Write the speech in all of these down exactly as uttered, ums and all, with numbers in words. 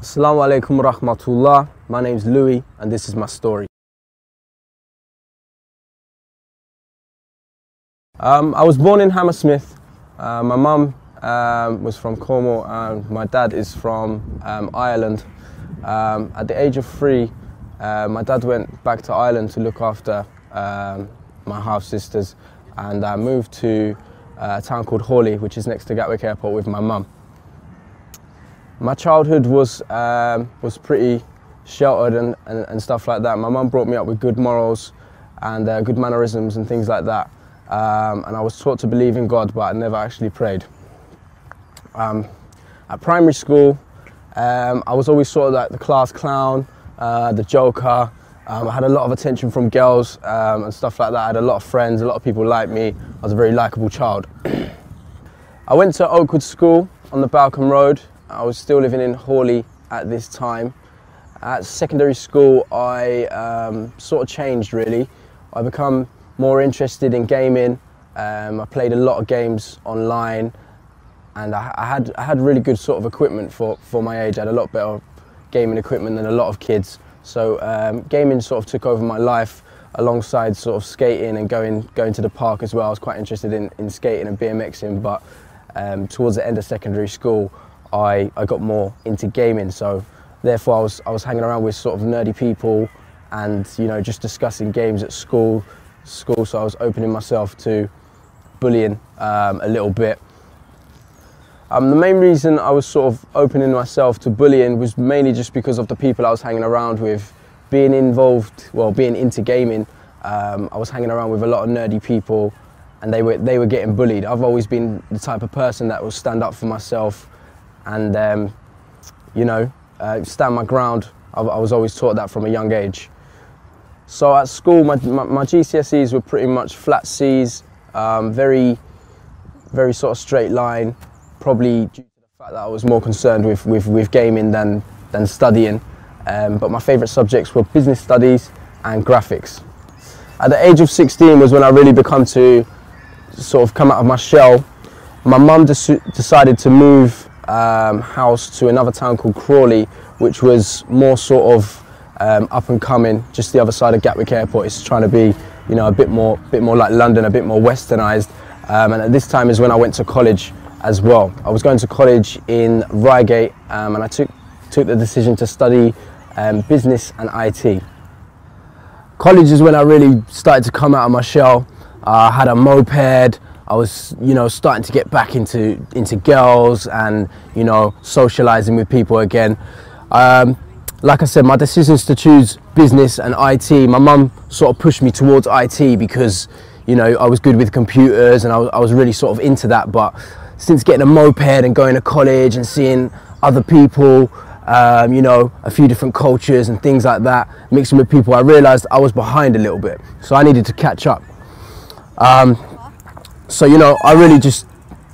Assalamu alaikum wa rahmatullah. My name's Louis and this is my story. Um, I was born in Hammersmith. Uh, my mum um, was from Cornwall and my dad is from um, Ireland. Um, at the age of three, uh, my dad went back to Ireland to look after um, my half-sisters, and I moved to a town called Hawley, which is next to Gatwick Airport, with my mum. My childhood was um, was pretty sheltered and, and, and stuff like that. My mum brought me up with good morals and uh, good mannerisms and things like that. Um, and I was taught to believe in God, but I never actually prayed. Um, at primary school, um, I was always sort of like the class clown, uh, the joker. Um, I had a lot of attention from girls um, and stuff like that. I had a lot of friends, a lot of people liked me. I was a very likeable child. I went to Oakwood School on the Balcombe Road. I was still living in Hawley at this time. At secondary school, I um, sort of changed really. I become more interested in gaming. Um, I played a lot of games online, and I, I had I had really good sort of equipment for for my age. I had a lot better gaming equipment than a lot of kids. So um, gaming sort of took over my life, alongside sort of skating and going going to the park as well. I was quite interested in, in skating and BMXing, but um, towards the end of secondary school, I, I got more into gaming, so therefore I was, I was hanging around with sort of nerdy people and, you know, just discussing games at school, school. So I was opening myself to bullying um, a little bit. Um, the main reason I was sort of opening myself to bullying was mainly just because of the people I was hanging around with. Being involved, well, being into gaming, um, I was hanging around with a lot of nerdy people and they were, they were getting bullied. I've always been the type of person that will stand up for myself and um, you know, uh, stand my ground. I, I was always taught that from a young age. So at school, my, my, my G C S Es were pretty much flat C's, um, very, very sort of straight line, probably due to the fact that I was more concerned with, with, with gaming than, than studying. Um, but my favourite subjects were business studies and graphics. At the age of sixteen was when I really began to sort of come out of my shell. My mum decided to move Um, house to another town called Crawley, which was more sort of um, up and coming, just the other side of Gatwick Airport. It's trying to be, you know, a bit more, bit more like London, a bit more westernised. Um, and at this time is when I went to college as well. I was going to college in Reigate, um, and I took took the decision to study um, business and I T. College is when I really started to come out of my shell. Uh, I had a moped. I was, you know, starting to get back into into girls and, you know, socializing with people again. Um, like I said, my decisions to choose business and I T, my mum sort of pushed me towards I T because, you know, I was good with computers and I was, I was really sort of into that. But since getting a moped and going to college and seeing other people, um, you know, a few different cultures and things like that, mixing with people, I realized I was behind a little bit. So I needed to catch up. Um, So, you know, I really just,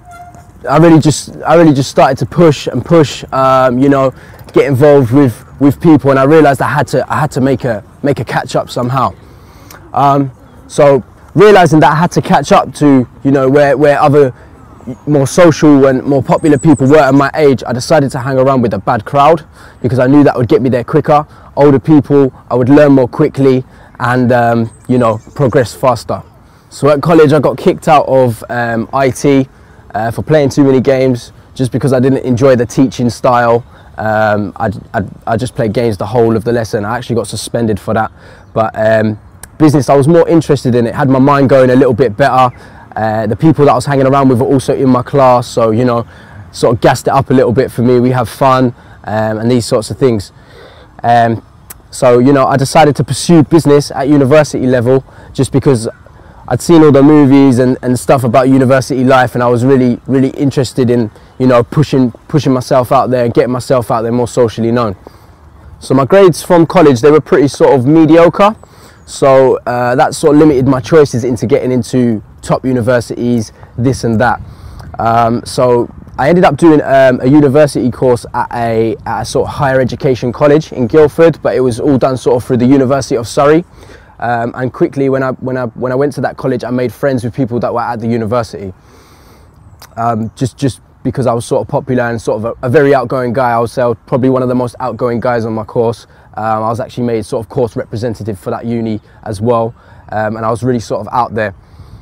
I really just, I really just started to push and push, um, you know, get involved with, with people, and I realised I had to, I had to make a, make a catch up somehow. Um, so realising that I had to catch up to, you know, where, where other more social and more popular people were at my age, I decided to hang around with a bad crowd because I knew that would get me there quicker. Older people, I would learn more quickly and, um, you know, progress faster. So at college I got kicked out of um, I T uh, for playing too many games, just because I didn't enjoy the teaching style. Um, I, I, I just played games the whole of the lesson. I actually got suspended for that. But um, business, I was more interested in it, had my mind going a little bit better. Uh, the people that I was hanging around with were also in my class, so, you know, sort of gassed it up a little bit for me. We have fun um, and these sorts of things. Um, so, you know, I decided to pursue business at university level just because I'd seen all the movies and, and stuff about university life, and I was really, really interested in, you know, pushing, pushing myself out there and getting myself out there more socially known. So my grades from college, they were pretty sort of mediocre. So uh, that sort of limited my choices into getting into top universities, this and that. Um, so I ended up doing um, a university course at a, at a sort of higher education college in Guildford, but it was all done sort of through the University of Surrey. Um, and quickly, when I when I when I went to that college, I made friends with people that were at the university. Um, just just because I was sort of popular and sort of a, a very outgoing guy. I would say I was probably one of the most outgoing guys on my course. Um, I was actually made sort of course representative for that uni as well, um, and I was really sort of out there,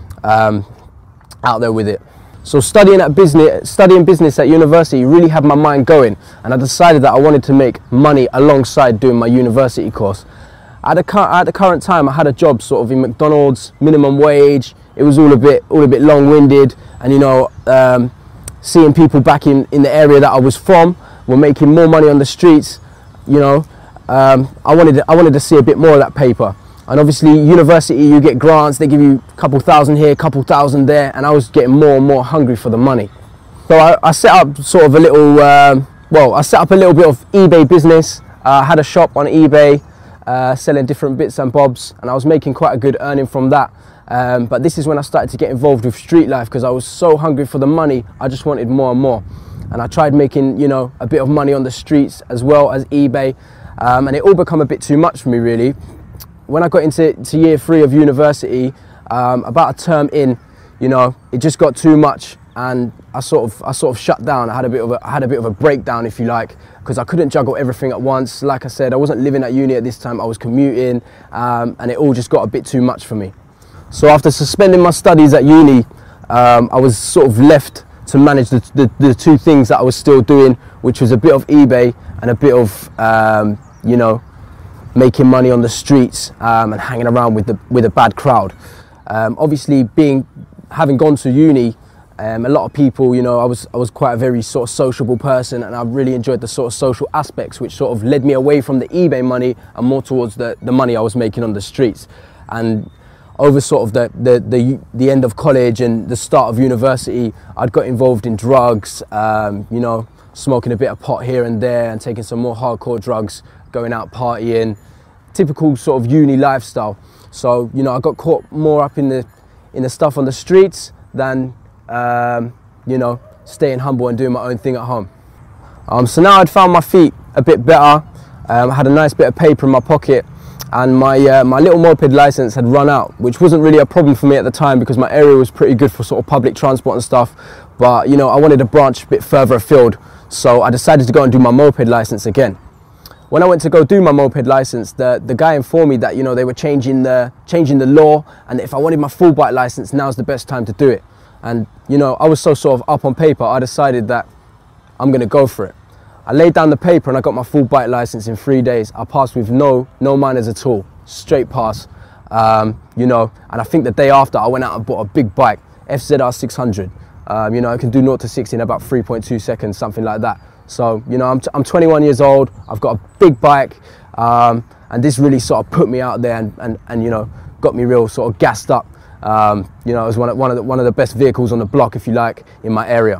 um, out there with it. So studying at business, studying business at university really had my mind going, and I decided that I wanted to make money alongside doing my university course. At the, at the current time, I had a job sort of in McDonald's, minimum wage. It was all a bit, all a bit long-winded, and you know, um, seeing people back in, in the area that I was from were making more money on the streets, you know, um, I wanted to, I wanted to see a bit more of that paper. And obviously, university, you get grants, they give you a couple thousand here, a couple thousand there, and I was getting more and more hungry for the money. So I, I set up sort of a little, um, well, I set up a little bit of eBay business. I uh, had a shop on eBay, uh, selling different bits and bobs, and I was making quite a good earning from that. Um, but this is when I started to get involved with street life, because I was so hungry for the money, I just wanted more and more. And I tried making, you know, a bit of money on the streets as well as eBay, um, and it all became a bit too much for me, really. When I got into to year three of university, um, about a term in, you know, it just got too much, and I sort of I sort of shut down. I had a bit of a I had a bit of a breakdown, if you like, because I couldn't juggle everything at once. Like I said, I wasn't living at uni at this time. I was commuting, um, and it all just got a bit too much for me. So after suspending my studies at uni, um, I was sort of left to manage the, the the two things that I was still doing, which was a bit of eBay and a bit of um, you know, making money on the streets, um, and hanging around with the with a bad crowd. Um, obviously, being having gone to uni, um, a lot of people, you know, I was I was quite a very sort of sociable person, and I really enjoyed the sort of social aspects, which sort of led me away from the eBay money and more towards the the money I was making on the streets. And over sort of the the the, the end of college and the start of university, I'd got involved in drugs, um, you know, smoking a bit of pot here and there, and taking some more hardcore drugs, going out partying, typical sort of uni lifestyle. So, you know, I got caught more up in the in the stuff on the streets than um, you know, staying humble and doing my own thing at home. Um, so now I'd found my feet a bit better. Um, I had a nice bit of paper in my pocket, and my uh, my little moped license had run out, which wasn't really a problem for me at the time because my area was pretty good for sort of public transport and stuff. But you know, I wanted to branch a bit further afield, so I decided to go and do my moped license again. When I went to go do my moped license, the, the guy informed me that, you know, they were changing the, changing the law, and if I wanted my full bike license, now's the best time to do it. And, you know, I was so sort of up on paper, I decided that I'm going to go for it. I laid down the paper and I got my full bike license in three days. I passed with no, no minors at all, straight pass, um, you know, and I think the day after I went out and bought a big bike, F Z R six hundred. Um, you know, I can do zero to sixty in about three point two seconds, something like that. So, you know, I'm, t I'm twenty-one years old, I've got a big bike, um, and this really sort of put me out there and, and, and, you know, got me real sort of gassed up. Um, you know, it was one of, one, of the, one of the best vehicles on the block, if you like, in my area.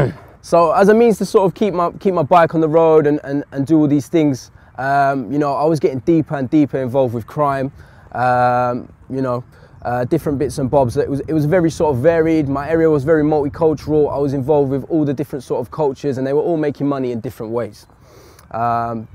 So as a means to sort of keep my, keep my bike on the road and, and, and do all these things, um, you know, I was getting deeper and deeper involved with crime, um, you know, Uh, different bits and bobs. It was, it was very sort of varied. My area was very multicultural. I was involved with all the different sort of cultures, and they were all making money in different ways. Um,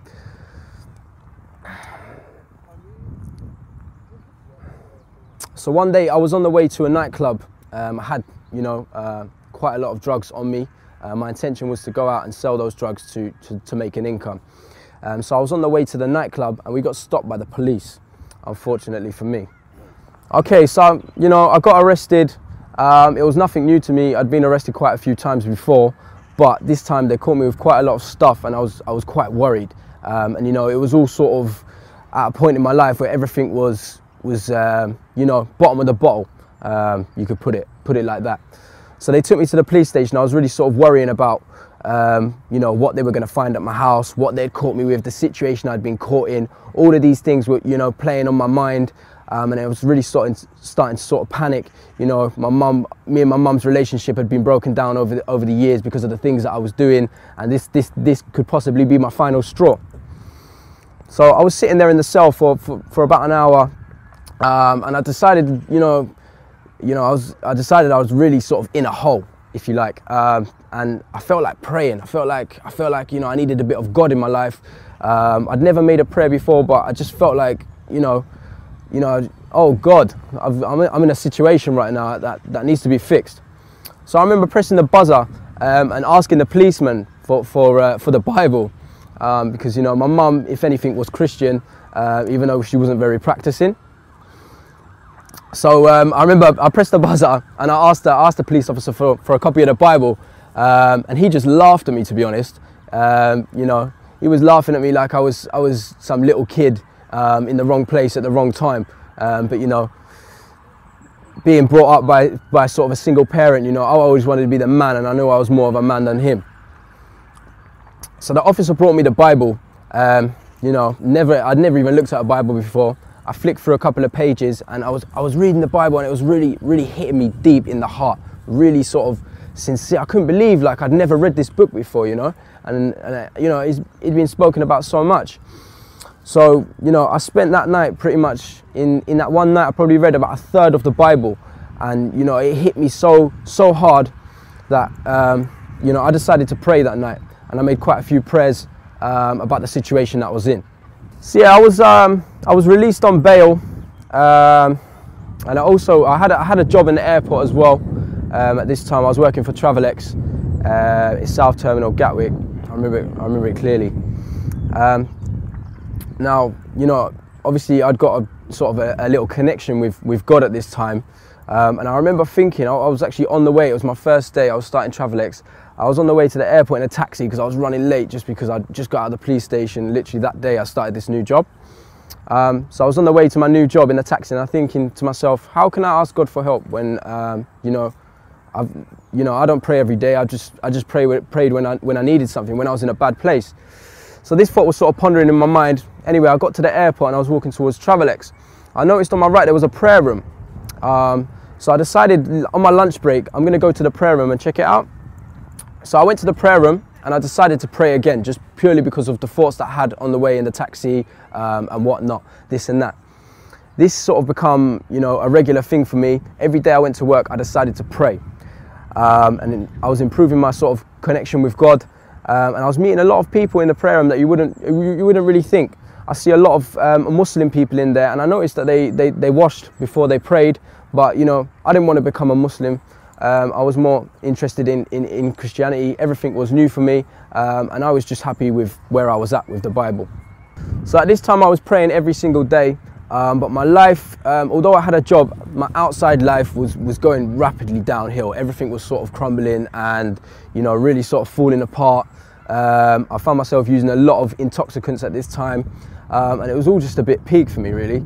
so one day I was on the way to a nightclub. Um, I had, you know, uh, quite a lot of drugs on me. Uh, my intention was to go out and sell those drugs to, to, to make an income. Um, so I was on the way to the nightclub, and we got stopped by the police, unfortunately for me. Okay, so, you know, I got arrested. Um, it was nothing new to me. I'd been arrested quite a few times before, but this time they caught me with quite a lot of stuff, and I was, I was quite worried. Um, and, you know, it was all sort of at a point in my life where everything was, was um, you know, bottom of the bottle. Um, you could put it, put it like that. So they took me to the police station. I was really sort of worrying about, um, you know, what they were going to find at my house, what they'd caught me with, the situation I'd been caught in. All of these things were, you know, playing on my mind. Um, and I was really starting, starting to sort of panic. You know, my mum, me and my mum's relationship had been broken down over the, over the years because of the things that I was doing, and this, this, this could possibly be my final straw. So I was sitting there in the cell for, for, for about an hour, um, and I decided, you know, you know, I was, I decided I was really sort of in a hole, if you like, um, and I felt like praying. I felt like, I felt like, you know, I needed a bit of God in my life. Um, I'd never made a prayer before, but I just felt like, you know. You know, oh God, I've, I'm, I'm in a situation right now that, that needs to be fixed. So I remember pressing the buzzer, um, and asking the policeman for for uh, for the Bible, um, because you know my mum, if anything, was Christian, uh, even though she wasn't very practicing. So um, I remember I pressed the buzzer and I asked the, asked the police officer for, for a copy of the Bible, um, and he just laughed at me, to be honest. Um, you know, he was laughing at me like I was I was some little kid um, in the wrong place at the wrong time. Um, but you know, being brought up by by sort of a single parent, you know, I always wanted to be the man, and I knew I was more of a man than him. So the officer brought me the Bible. Um, you know, never I'd never even looked at a Bible before. I flicked through a couple of pages and I was I was reading the Bible, and it was really really hitting me deep in the heart, really sort of sincere. I couldn't believe like I'd never read this book before, you know, and, and uh, you know it's, it'd been spoken about so much. So you know I spent that night pretty much in in that one night I probably read about a third of the Bible, and you know it hit me so so hard that um, you know I decided to pray that night, and I made quite a few prayers um, about the situation that I was in. So yeah, I was um, I was released on bail, um, and I also I had a, I had a job in the airport as well. Um, at this time, I was working for Travelex, uh, it's South Terminal, Gatwick. I remember it, I remember it clearly. Um, now, you know, obviously I'd got a sort of a, a little connection with with God at this time, um, and I remember thinking I, I was actually on the way. It was my first day. I was starting Travelex. I was on the way to the airport in a taxi because I was running late just because I just got out of the police station. Literally that day I started this new job. Um, so I was on the way to my new job in the taxi, and I'm thinking to myself, how can I ask God for help when, um, you know, I've, you know, I don't pray every day. I just, I just pray, prayed when I, when I needed something, when I was in a bad place. So this thought was sort of pondering in my mind. Anyway, I got to the airport and I was walking towards Travelex. I noticed on my right there was a prayer room. Um, so I decided on my lunch break, I'm going to go to the prayer room and check it out. So I went to the prayer room and I decided to pray again, just purely because of the thoughts that I had on the way in the taxi um, and whatnot, this and that. This sort of become, you know, a regular thing for me. Every day I went to work, I decided to pray. Um, and I was improving my sort of connection with God. Um, and I was meeting a lot of people in the prayer room that you wouldn't, you, you wouldn't really think. I see a lot of um, Muslim people in there, and I noticed that they, they, they washed before they prayed. But, you know, I didn't want to become a Muslim. Um, I was more interested in, in, in Christianity. Everything was new for me, um, and I was just happy with where I was at with the Bible. So at this time I was praying every single day, um, but my life, um, although I had a job, my outside life was, was going rapidly downhill. Everything was sort of crumbling and, you know, really sort of falling apart. Um, I found myself using a lot of intoxicants at this time, um, and it was all just a bit peak for me, really.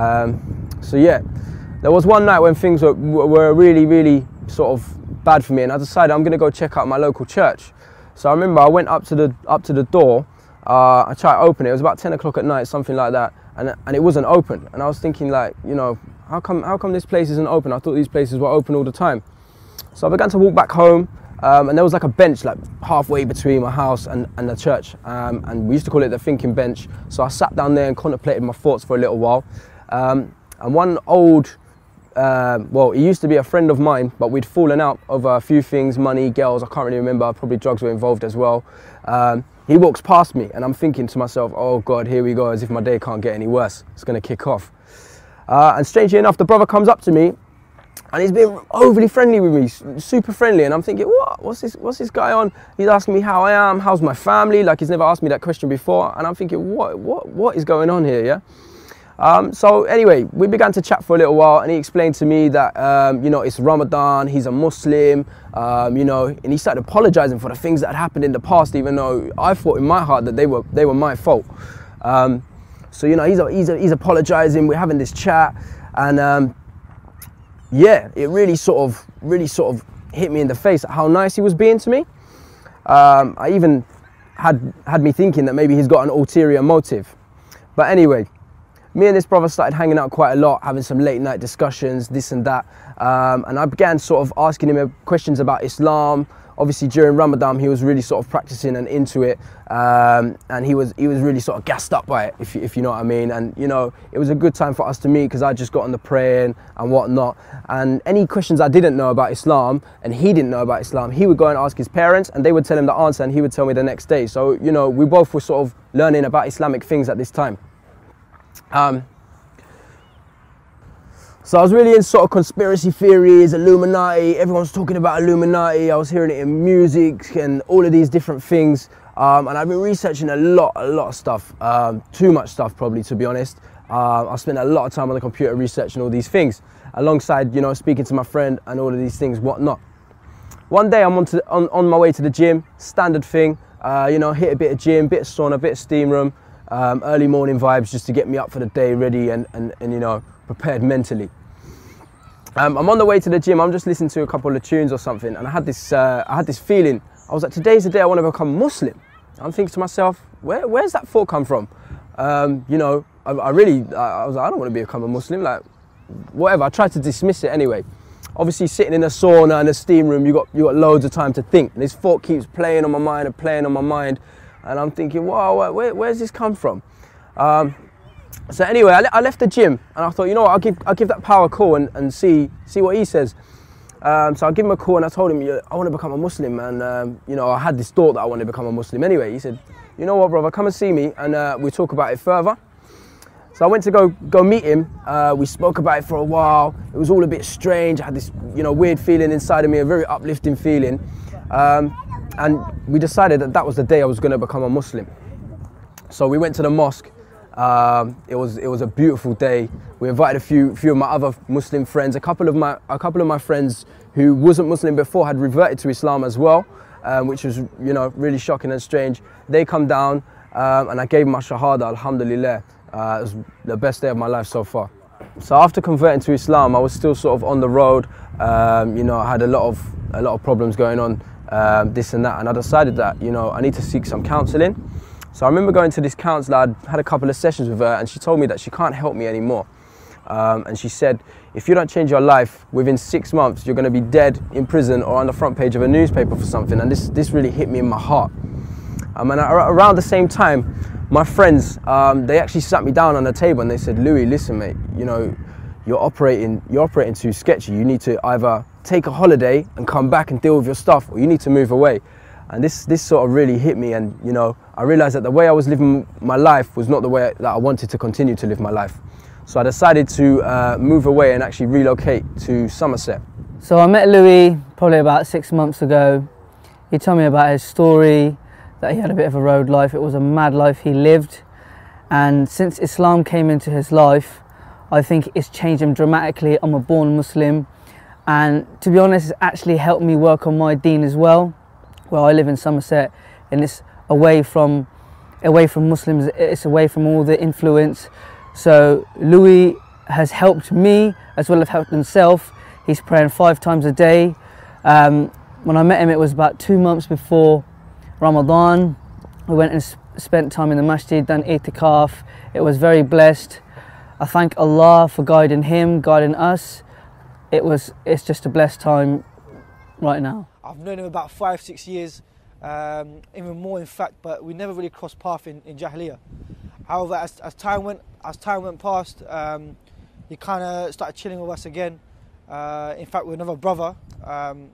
Um, so yeah, there was one night when things were, were really, really sort of bad for me, and I decided I'm going to go check out my local church. So I remember I went up to the up to the door. Uh, I tried to open it. It was about ten o'clock at night, something like that, and and it wasn't open. And I was thinking, like, you know, how come how come this place isn't open? I thought these places were open all the time. So I began to walk back home, um, and there was like a bench like halfway between my house and and the church, um, and we used to call it the thinking bench. So I sat down there and contemplated my thoughts for a little while. Um, and one old Uh, well, he used to be a friend of mine, but we'd fallen out over a few things, money, girls, I can't really remember, probably drugs were involved as well. Um, he walks past me and I'm thinking to myself, oh God, here we go, as if my day can't get any worse. It's going to kick off. Uh, and strangely enough, the brother comes up to me and he's been overly friendly with me, super friendly. And I'm thinking, what? What's this, what's this guy on? He's asking me how I am, how's my family? Like, he's never asked me that question before. And I'm thinking, what, what, what is going on here, yeah? Um, so anyway, we began to chat for a little while, and he explained to me that, um, you know, it's Ramadan, he's a Muslim, um, you know, and he started apologizing for the things that had happened in the past, even though I thought in my heart that they were, they were my fault. Um, so, you know, he's, he's, he's apologizing, we're having this chat, and um, yeah, it really sort of, really sort of hit me in the face at how nice he was being to me. Um, I even had, had me thinking that maybe he's got an ulterior motive. But anyway, me and this brother started hanging out quite a lot, having some late night discussions, this and that. Um, and I began sort of asking him questions about Islam. Obviously during Ramadan, he was really sort of practicing and into it. Um, and he was he was really sort of gassed up by it, if you, if you know what I mean. And, you know, it was a good time for us to meet because I just got on the praying and whatnot. And any questions I didn't know about Islam and he didn't know about Islam, he would go and ask his parents and they would tell him the answer and he would tell me the next day. So, you know, we both were sort of learning about Islamic things at this time. Um, So I was really in sort of conspiracy theories, Illuminati, everyone's talking about Illuminati, I was hearing it in music and all of these different things. Um, and I've been researching a lot, a lot of stuff, um, too much stuff probably, to be honest. Uh, I spent a lot of time on the computer researching all these things, alongside, you know, speaking to my friend and all of these things, whatnot. One day I'm on, to, on, on my way to the gym, standard thing, uh, you know, hit a bit of gym, bit of sauna, bit of steam room, um, early morning vibes just to get me up for the day, ready and, and, and you know, prepared mentally. Um, I'm on the way to the gym, I'm just listening to a couple of tunes or something, and I had this, uh, I had this feeling. I was like, today's the day I want to become Muslim. I'm thinking to myself, where, where's that thought come from? Um, you know, I, I really, I, I was like, I don't want to become a Muslim, like, whatever. I tried to dismiss it anyway. Obviously, sitting in a sauna and a steam room, you got, you got loads of time to think. And this thought keeps playing on my mind and playing on my mind. And I'm thinking, wow, where, where's this come from? Um, So anyway, I, le I left the gym and I thought, you know what, I'll give, I'll give that power a call and, and see, see what he says. Um, so I give him a call and I told him, I want to become a Muslim. And, um, you know, I had this thought that I wanted to become a Muslim anyway. He said, you know what, brother, come and see me and uh, we'll talk about it further. So I went to go, go meet him. Uh, we spoke about it for a while. It was all a bit strange. I had this, you know, weird feeling inside of me, a very uplifting feeling. Um, and we decided that that was the day I was going to become a Muslim. So we went to the mosque. Um, it was it was a beautiful day. We invited a few few of my other Muslim friends. A couple of my a couple of my friends who wasn't Muslim before had reverted to Islam as well, um, which was, you know, really shocking and strange. They come down um, and I gave my shahada. Alhamdulillah, uh, it was the best day of my life so far. So after converting to Islam, I was still sort of on the road. Um, you know, I had a lot of a lot of problems going on, um, this and that, and I decided that, you know, I need to seek some counselling. So I remember going to this counsellor, I'd had a couple of sessions with her and she told me that she can't help me anymore. Um, and she said, if you don't change your life, within six months, you're going to be dead in prison or on the front page of a newspaper for something. And this, this really hit me in my heart. Um, and around the same time, my friends, um, they actually sat me down on a table and they said, Louis, listen, mate, you know, you're operating, you're operating too sketchy. You need to either take a holiday and come back and deal with your stuff, or you need to move away. And this, this sort of really hit me, and, you know, I realised that the way I was living my life was not the way that I wanted to continue to live my life. So I decided to uh, move away and actually relocate to Somerset. So I met Louis probably about six months ago. He told me about his story, that he had a bit of a road life. It was a mad life he lived. And since Islam came into his life, I think it's changed him dramatically. I'm a born Muslim. And to be honest, it's actually helped me work on my deen as well. Well, I live in Somerset and it's away from away from Muslims, it's away from all the influence. So Louis has helped me as well as helped himself. He's praying five times a day. Um, when I met him, it was about two months before Ramadan. We went and spent time in the masjid, done itikaf. It was very blessed. I thank Allah for guiding him, guiding us. It was, it's just a blessed time right now. I've known him about five, six years, um, even more in fact, but we never really crossed paths in, in Jahiliyyah. However, as, as time went as time went past, um, he kind of started chilling with us again. Uh, in fact, with another brother um,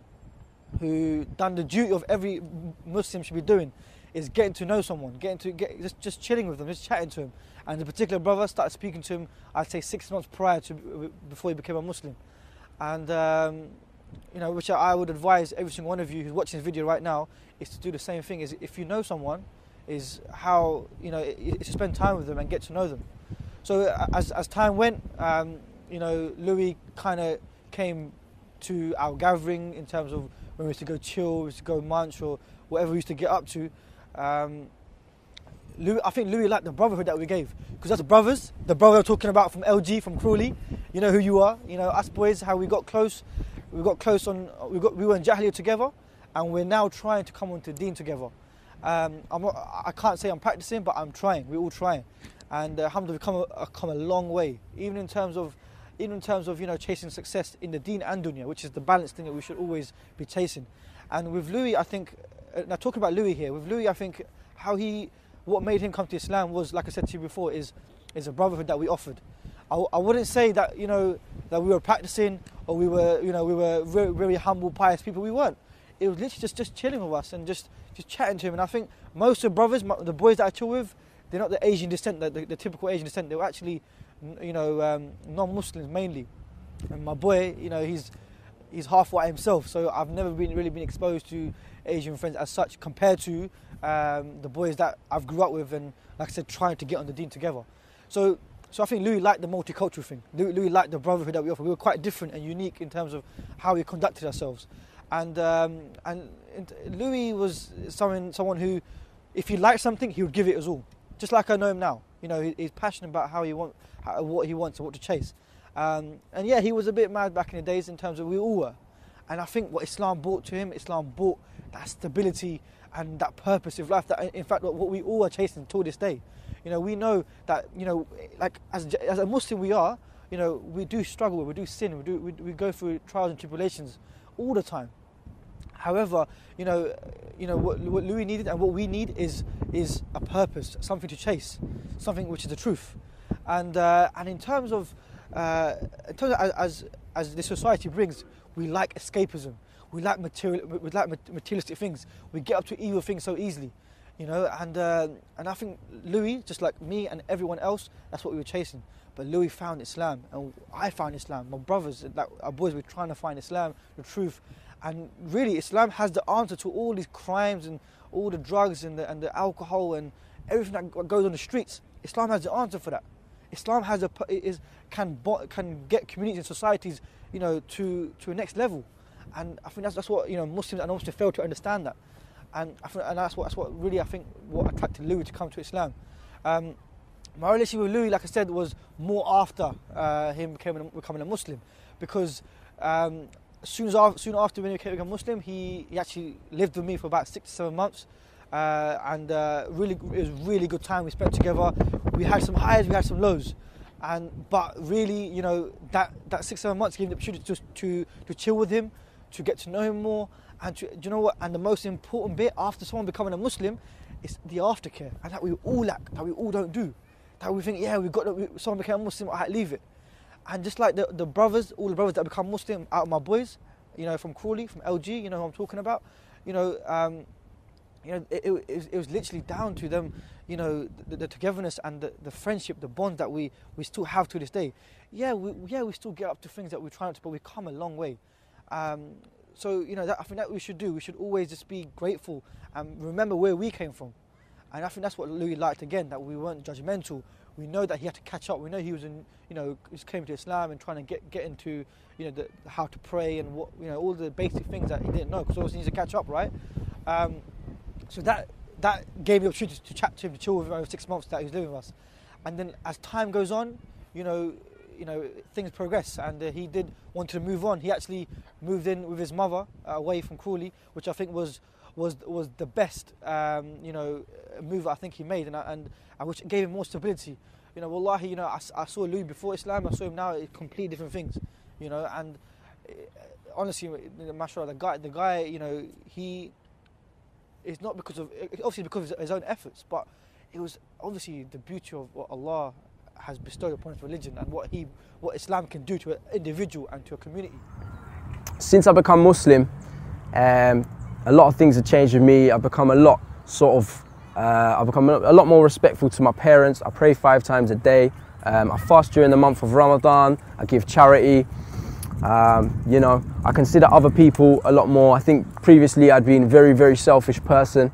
who done the duty of every Muslim should be doing, is getting to know someone, getting to get just just chilling with them, just chatting to him. And the particular brother started speaking to him, I'd say six months prior to before he became a Muslim, and. Um, You know, which I would advise every single one of you who's watching this video right now is to do the same thing. Is if you know someone, is how, you know, is to spend time with them and get to know them. So as as time went, um, you know, Louis kind of came to our gathering in terms of when we used to go chill, we used to go munch or whatever we used to get up to. Um, Louis, I think Louis liked the brotherhood that we gave, because that's the brothers, the brother we're talking about from L G, from Crawley. You know who you are. You know, us boys, how we got close. We got close on, we got, we were in Jahiliyyah together, and we're now trying to come onto Deen together. Um, I'm not, I can't say I'm practicing, but I'm trying. We're all trying, and uh, alhamdulillah, we've come a, come a long way. Even in terms of, even in terms of, you know, chasing success in the Deen and Dunya, which is the balanced thing that we should always be chasing. And with Louis, I think, uh, now talking about Louis here, with Louis, I think how he, what made him come to Islam was, like I said to you before, is, is a brotherhood that we offered. I, I wouldn't say that, you know, that we were practicing or we were, you know, we were very, very humble, pious people. We weren't. It was literally just, just chilling with us and just, just chatting to him. And I think most of the brothers, the boys that I chill with, they're not the Asian descent, the, the, the typical Asian descent. They were actually, you know, um, non-Muslims mainly. and my boy, you know, he's he's half white himself, so I've never been really been exposed to Asian friends as such compared to um, the boys that I've grew up with and, like I said, trying to get on the deen together. So, so I think Louis liked the multicultural thing. Louis, Louis liked the brotherhood that we offer. We were quite different and unique in terms of how we conducted ourselves. And um, and Louis was someone someone who, if he liked something, he would give it his all. Just like I know him now. You know, he, he's passionate about how he want, how, what he wants and what to chase. Um, and yeah, he was a bit mad back in the days in terms of we all were. And I think what Islam brought to him, Islam brought that stability and that purpose of life. That, in fact, what we all are chasing till this day. You know, we know that, you know, like as, as a Muslim we are, you know, we do struggle, we do sin, we do we, we go through trials and tribulations all the time. However, you know, you know what, what Louis needed and what we need is is a purpose, something to chase, something which is the truth. And uh, and in terms of, uh, in terms of as as the society brings, we like escapism, we like material, we like materialistic things. We get up to evil things so easily, you know. And uh, and I think Louis, just like me and everyone else, that's what we were chasing. But Louis found Islam, and I found Islam. My brothers, like our boys, were trying to find Islam, the truth. And really, Islam has the answer to all these crimes and all the drugs and the, and the alcohol and everything that goes on the streets. Islam has the answer for that. Islam has a, is, can, can get communities and societies, you know, to, to a next level. And I think that's, that's what, you know, Muslims and Muslims fail to understand that. And, I think, and that's, what, that's what really, I think, what attracted Louis to come to Islam. Um, my relationship with Louis, like I said, was more after uh, him becoming, becoming a Muslim. Because um, Soon, as after, soon after when he became a Muslim, he, he actually lived with me for about six to seven months, uh, and uh, really, it was a really good time we spent together. We had some highs, we had some lows, and but really, you know, that, that six seven months gave me the opportunity to, to to chill with him, to get to know him more, and to, do you know what? And the most important bit after someone becoming a Muslim is the aftercare, and that we all lack, that we all don't do, that we think, yeah, we got to, someone became a Muslim, I leave it. And just like the, the brothers, all the brothers that become Muslim out of my boys, you know, from Crawley, from L G, you know who I'm talking about, you know, um, you know, it, it, it, was, it was literally down to them, you know, the, the togetherness and the, the friendship, the bond that we, we still have to this day. Yeah, we, yeah, we still get up to things that we try not to, but we've come a long way. Um, so, you know, that, I think that we should do. We should always just be grateful and remember where we came from. And I think that's what Louis liked again, that we weren't judgmental. We know that he had to catch up. We know he was in, you know, just came to Islam and trying to get get into, you know, the, how to pray and what, you know, all the basic things that he didn't know, because obviously he needs to catch up, right? Um, so that that gave me the opportunity to chat to him, to chill with him over six months that he was living with us. And then as time goes on, you know, you know, things progress, and uh, he did want to move on. He actually moved in with his mother uh, away from Crawley, which I think was was was the best, um, you know, move I think he made, and and, and which gave him more stability. You know, wallahi, you know, I, I saw Louis before Islam, I saw him now, it's completely different things, you know. And uh, honestly, mashallah, the guy, the guy, you know, he is not because of, obviously because of his own efforts, but it was obviously the beauty of what Allah has bestowed upon his religion and what he, what Islam can do to an individual and to a community. Since I've become Muslim, um, a lot of things have changed with me. I've become a lot sort of, uh, I've become a lot more respectful to my parents. I pray five times a day. Um, I fast during the month of Ramadan. I give charity. Um, you know, I consider other people a lot more. I think previously I'd been a very, very selfish person.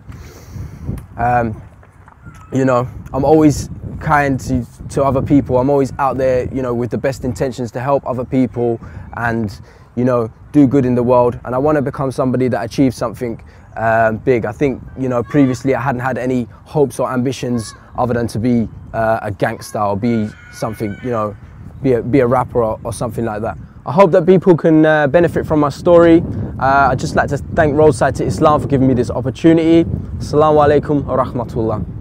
Um, you know, I'm always kind to, to other people. I'm always out there, you know, with the best intentions to help other people and, you know, do good in the world. And I want to become somebody that achieves something um, big. I think, you know, previously I hadn't had any hopes or ambitions other than to be uh, a gangster or be something, you know, be a, be a rapper or, or something like that. I hope that people can uh, benefit from my story. Uh, I'd just like to thank Roadside to Islam for giving me this opportunity. Assalamu alaikum wa rahmatullah.